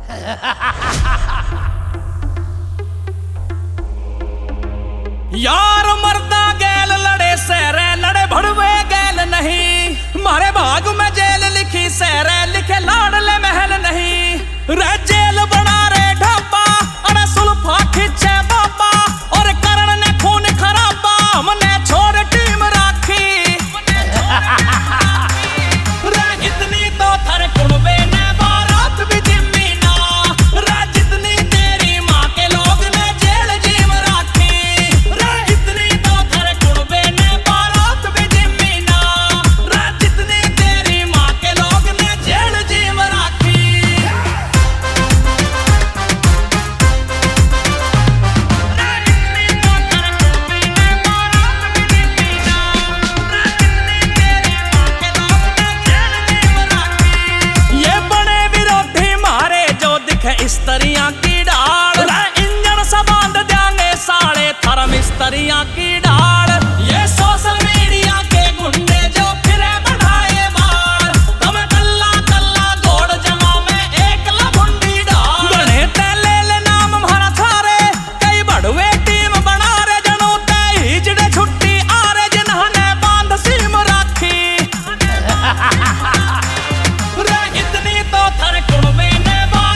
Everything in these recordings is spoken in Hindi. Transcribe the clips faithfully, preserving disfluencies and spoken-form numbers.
यार मरदा गैल लड़े सहरे लड़े भड़वे गैल नहीं। मारे भाग में जेल लिखी सहरे लिखे लाडले महल नहीं। रे जेल बना रे ढाबा अरे सुल्फा खींचे बाबा और करण ने खून खराबा हमने छोड़ टीम राखी। रे इतनी तो थर कुड़वे ने बारात भी जिम्मी ना। रे जितनी तेरी माँ के लोग ने जेल जीव राखी। रे इतनी तो थर कुड़वे ने बारात भी जिम्मी ना। रे जितनी तेरी माँ के लोग ने जेल जीव राखी। मिस्त्रियां की डाल इंजन सा बांध देंगे साले थर मिस्त्रियां की डाल। ये सोशल मीडिया के गुंडे जो फिरे बढ़ाए बाल तुम कल्ला कल्ला दौड़ जमा में एक लभुंडी डाल। गणे ते ले ले नाम हमारा थारे कई बड़वे टीम बना रे जनों ते हिजड़े छुट्टी आ रे जिन्होंने बांध सीम राखी। रे इतनी तो थर कुड़वे ने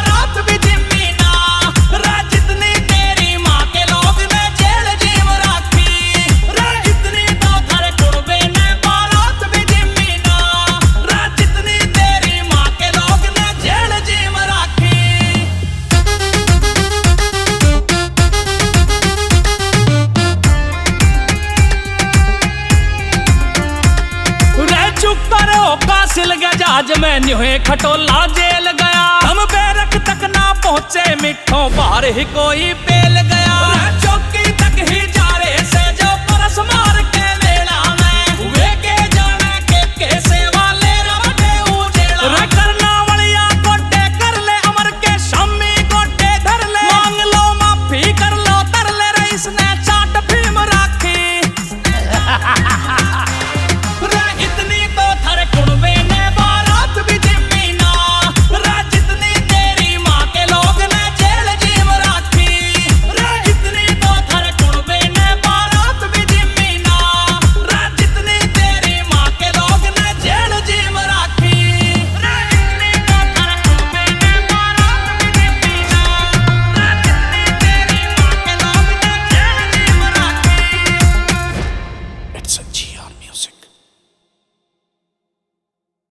सिल गया जहाज में न्यूहे खटोला जेल गया। हम बैरक तक ना पहुंचे मिठों बाहर ही कोई पेल गया।